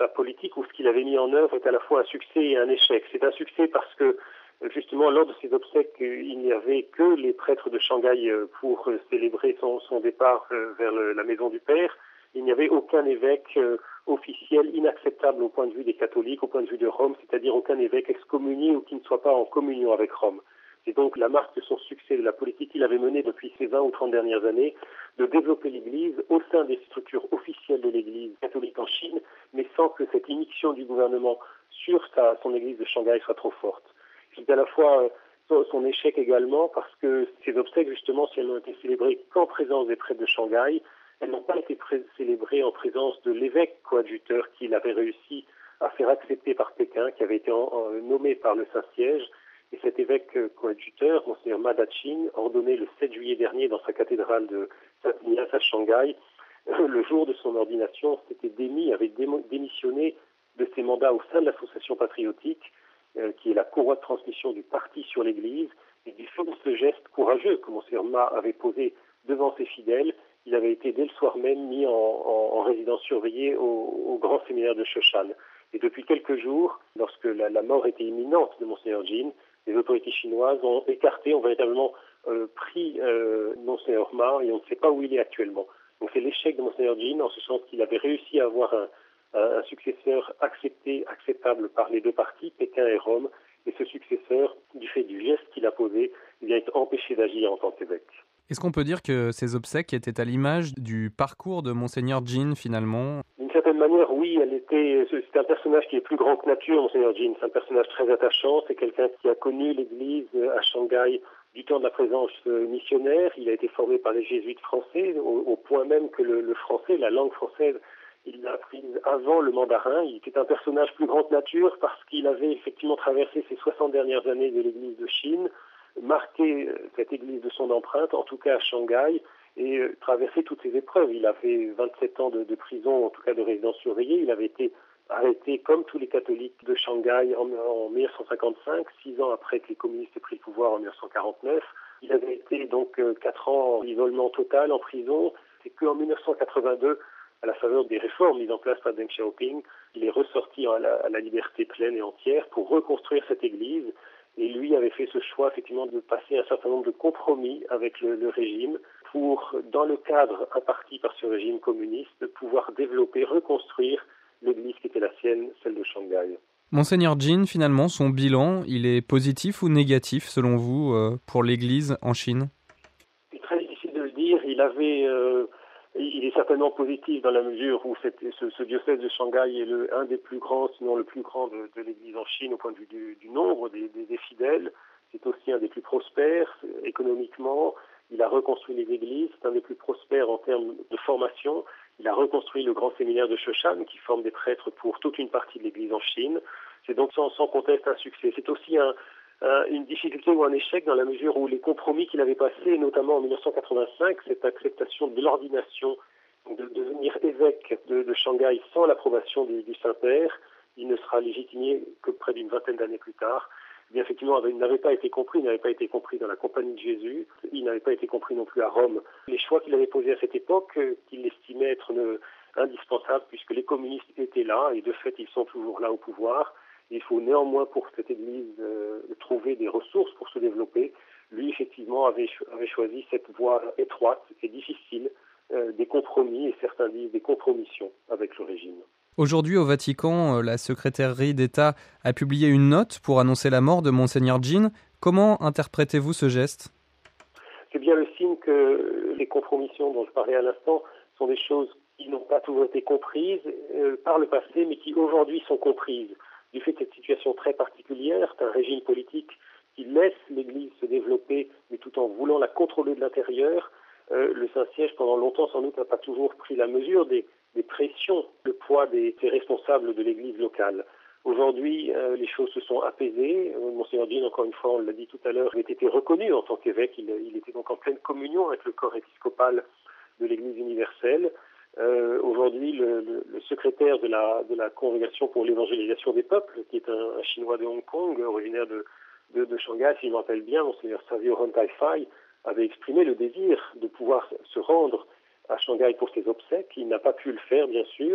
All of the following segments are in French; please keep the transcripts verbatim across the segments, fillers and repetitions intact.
sa politique ou ce qu'il avait mis en œuvre est à la fois un succès et un échec. C'est un succès parce que justement, lors de ses obsèques, il n'y avait que les prêtres de Shanghai pour célébrer son, son départ vers le, la maison du Père. Il n'y avait aucun évêque officiel inacceptable au point de vue des catholiques, au point de vue de Rome, c'est-à-dire aucun évêque excommunié ou qui ne soit pas en communion avec Rome. C'est donc la marque de son succès, de la politique qu'il avait menée depuis ces vingt ou trente dernières années, de développer l'Église au sein des structures officielles de l'Église catholique en Chine, mais sans que cette immixtion du gouvernement sur sa, son Église de Shanghai soit trop forte. C'est à la fois son, son échec également parce que ces obsèques, justement, si elles n'ont été célébrées qu'en présence des prêtres de Shanghai, elles n'ont pas été pré- célébrées en présence de l'évêque coadjuteur qu'il avait réussi à faire accepter par Pékin, qui avait été en, en, nommé par le Saint-Siège. Et cet évêque coadjuteur, Monseigneur Ma Daqing, ordonné le sept juillet dernier dans sa cathédrale de Saint-Ignace à Shanghai, le jour de son ordination, s'était démis, avait démo- démissionné de ses mandats au sein de l'association patriotique, euh, qui est la courroie de transmission du parti sur l'Église, et du fait de ce geste courageux que Monseigneur Ma avait posé devant ses fidèles, il avait été dès le soir même mis en, en, en résidence surveillée au, au grand séminaire de Shoshan. Et depuis quelques jours, lorsque la, la mort était imminente de Monseigneur Jin, les autorités chinoises ont écarté, ont véritablement euh, pris euh, Monseigneur Ma et on ne sait pas où il est actuellement. Donc c'est l'échec de Monseigneur Jin en ce sens qu'il avait réussi à avoir un, un, un successeur accepté, acceptable par les deux parties, Pékin et Rome, et ce successeur, du fait du geste qu'il a posé, il a été empêché d'agir en tant qu'évêque. Est-ce qu'on peut dire que ces obsèques étaient à l'image du parcours de Monseigneur Jin finalement ? D'une certaine manière, oui, elle était. C'est un personnage qui est plus grand que nature, Monseigneur Jin. C'est un personnage très attachant. C'est quelqu'un qui a connu l'Église à Shanghai du temps de la présence missionnaire. Il a été formé par les jésuites français, au, au point même que le, le français, la langue française, il l'a apprise avant le mandarin. Il était un personnage plus grand que nature parce qu'il avait effectivement traversé ces soixante dernières années de l'Église de Chine, marqué cette Église de son empreinte, en tout cas à Shanghai, et euh, traversé toutes ces épreuves. Il a fait vingt-sept ans de, de prison, en tout cas de résidence surveillée. Il avait été arrêté comme tous les catholiques de Shanghai en, en mille neuf cent cinquante-cinq, six ans après que les communistes aient pris le pouvoir en mille neuf cent quarante-neuf. Il avait été donc euh, quatre ans en isolement total, en prison. C'est qu'en mille neuf cent quatre-vingt-deux, à la faveur des réformes mises en place par Deng Xiaoping, il est ressorti à la, à la liberté pleine et entière pour reconstruire cette église. Et lui avait fait ce choix, effectivement, de passer un certain nombre de compromis avec le, le régime pour, dans le cadre imparti par ce régime communiste, pouvoir développer, reconstruire l'église qui était la sienne, celle de Shanghai. Monseigneur Jin, finalement, son bilan, il est positif ou négatif, selon vous, euh, pour l'église en Chine ? C'est très difficile de le dire. Il avait... Euh, Il est certainement positif dans la mesure où cette, ce, ce diocèse de Shanghai est le, un des plus grands, sinon le plus grand de, de l'Église en Chine au point de vue du, du nombre des, des, des fidèles. C'est aussi un des plus prospères économiquement. Il a reconstruit les églises. C'est un des plus prospères en termes de formation. Il a reconstruit le grand séminaire de Shoshan qui forme des prêtres pour toute une partie de l'Église en Chine. C'est donc sans, sans conteste un succès. C'est aussi un... une difficulté ou un échec dans la mesure où les compromis qu'il avait passés, notamment en mille neuf cent quatre-vingt-cinq, cette acceptation de l'ordination, de devenir évêque de, de Shanghai sans l'approbation du, du Saint-Père, il ne sera légitimé que près d'une vingtaine d'années plus tard. Eh bien, effectivement, il n'avait pas été compris, il n'avait pas été compris dans la Compagnie de Jésus, il n'avait pas été compris non plus à Rome. Les choix qu'il avait posés à cette époque, qu'il estimait être ne, indispensables puisque les communistes étaient là et de fait ils sont toujours là au pouvoir. Il faut néanmoins pour cette Église euh, trouver des ressources pour se développer. Lui, effectivement, avait, avait choisi cette voie étroite et difficile euh, des compromis, et certains disent des compromissions avec le régime. Aujourd'hui, au Vatican, la secrétairerie d'État a publié une note pour annoncer la mort de Monseigneur Jin. Comment interprétez-vous ce geste ? C'est bien le signe que les compromissions dont je parlais à l'instant sont des choses qui n'ont pas toujours été comprises euh, par le passé, mais qui aujourd'hui sont comprises. Du fait de cette situation très particulière, c'est un régime politique qui laisse l'Église se développer, mais tout en voulant la contrôler de l'intérieur. Euh, le Saint-Siège, pendant longtemps, sans doute, n'a pas toujours pris la mesure des, des pressions, le poids des, des responsables de l'Église locale. Aujourd'hui, euh, les choses se sont apaisées. Euh, Monseigneur Jin, encore une fois, on l'a dit tout à l'heure, avait été reconnu en tant qu'évêque. Il, il était donc en pleine communion avec le corps épiscopal de l'Église universelle. Euh, aujourd'hui, le, le, le secrétaire de la, de la Congrégation pour l'évangélisation des peuples, qui est un, un Chinois de Hong Kong, originaire de, de, de Shanghai, si je me rappelle bien, Monseigneur Savio Ron Tai-Fai, avait exprimé le désir de pouvoir se rendre à Shanghai pour ses obsèques. Il n'a pas pu le faire, bien sûr,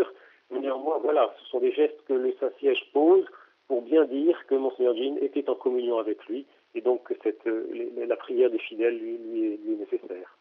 Néanmoins, voilà, ce sont des gestes que le Saint-Siège pose pour bien dire que Monseigneur Jean était en communion avec lui et donc que cette, la prière des fidèles lui, lui, est, lui est nécessaire.